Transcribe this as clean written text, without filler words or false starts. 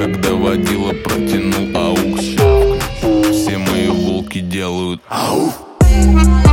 когда водила протянул аукс. Все мои волки делают ауф.